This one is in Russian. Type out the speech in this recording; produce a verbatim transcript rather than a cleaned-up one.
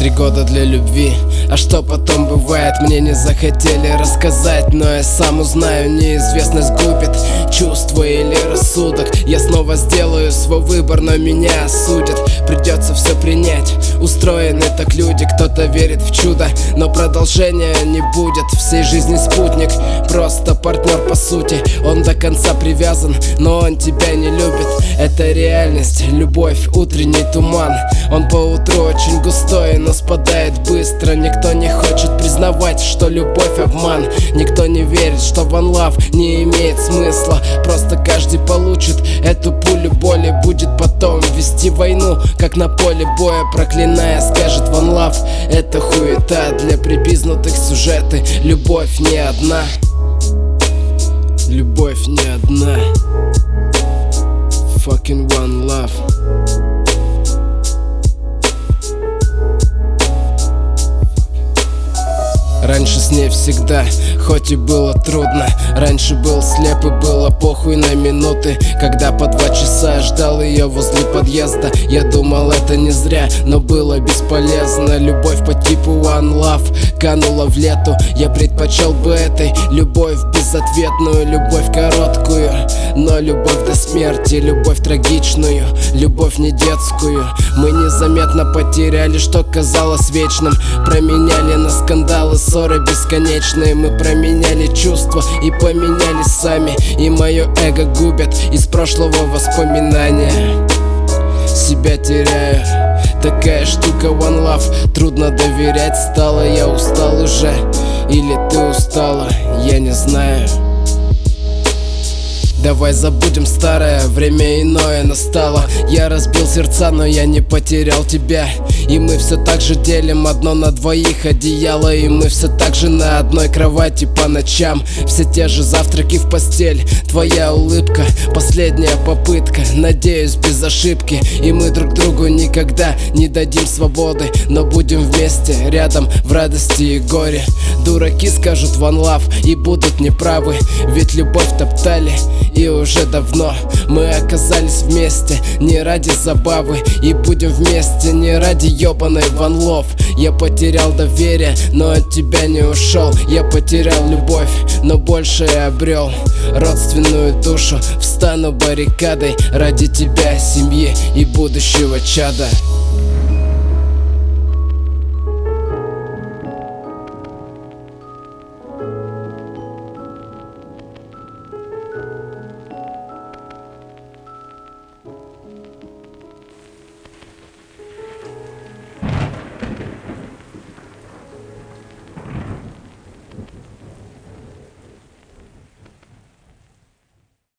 Три года для любви, а что потом бывает, мне не захотели рассказать. Но я сам узнаю, неизвестность губит чувства или рассудок. Я снова сделаю свой выбор, но меня осудят. Придется все принять, устроены так люди. Кто-то верит в чудо, но продолжения не будет. Всей жизни спутник, просто партнер по сути. Он до конца привязан, но он тебя не любит. Это реальность, любовь, утренний туман. Он поутру очень густой, но спадает быстро. Никто не хочет признавать, что любовь обман. Никто не верит, что one love не имеет смысла. Просто каждый получит эту пулю боли. Будет потом вести войну, как на поле боя. Проклиная, скажет one love. Это хуета для прибизнутых сюжеты. Любовь не одна. Любовь не одна. Fucking one love. Раньше с ней всегда, хоть и было трудно. Раньше был слеп и было похуй на минуты. Когда по два часа ждал ее возле подъезда. Я думал, это не зря, но было бесполезно. Любовь по типу one love канула в лету. Я предпочел бы этой любовь безответную. Любовь короткую, но любовь до смерти. Любовь трагичную, любовь не детскую. Мы незаметно потеряли, что казалось вечным. Променяли на скандалы, ссоры бесконечные. Мы променяли чувства и поменялись сами. И мое эго губят из прошлого воспоминания. Себя теряю, такая штука one love. Трудно доверять стало, я устал уже. Или ты устала, я не знаю. Давай забудем старое, время иное настало. Я разбил сердца, но я не потерял тебя. И мы все так же делим одно на двоих одеяло. И мы все так же на одной кровати по ночам. Все те же завтраки в постель. Твоя улыбка, последняя попытка. Надеюсь, без ошибки. И мы друг другу никогда не дадим свободы. Но будем вместе, рядом, в радости и горе. Дураки скажут one love и будут неправы. Ведь любовь топтали, и уже давно мы оказались вместе не ради забавы. И будем вместе не ради ебаной one love. Я потерял доверие, но от тебя не ушел. Я потерял любовь, но больше я обрел родственную душу. Встану баррикадой ради тебя, семьи и будущего чада.